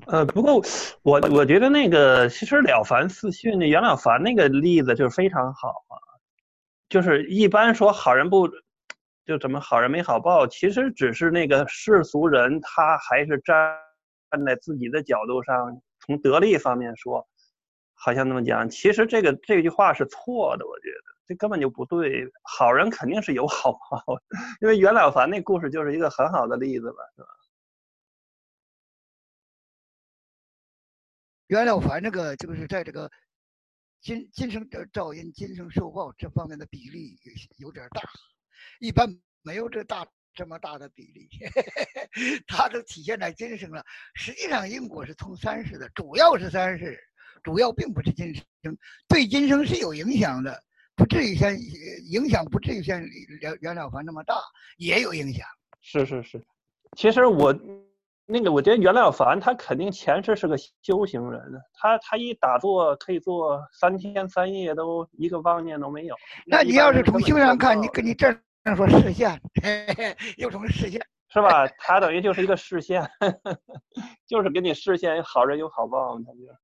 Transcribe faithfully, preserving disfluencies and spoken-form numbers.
呃，不过我我觉得那个其实了凡四训那袁了凡那个例子就是非常好啊，就是一般说好人不就怎么好人没好报，其实只是那个世俗人他还是站站在自己的角度上，从得利方面说，好像那么讲，其实这个这句话是错的，我觉得这根本就不对，好人肯定是有好报，因为袁了凡那故事就是一个很好的例子吧，是吧？ 袁了凡这个就是在这个今今生造因、今生受报这方面的比例有点大，一般没有这大这么大的比例，它都体现在今生了。实际上因果是从三世的，主要是三世，主要并不是今生，对今生是有影响的，不至于像影响不至于像袁了凡那么大，也有影响。 是是是，其实我那个我觉得袁了凡他肯定前世是个修行人，他他一打坐可以做三天三夜都一个妄念都没有，那一那你要是从般人根本修上看，你做不到， 跟你这样说视线，嘿嘿又从视线。 是吧？他等于就是一个视线，就是给你视线好人有好报，他就。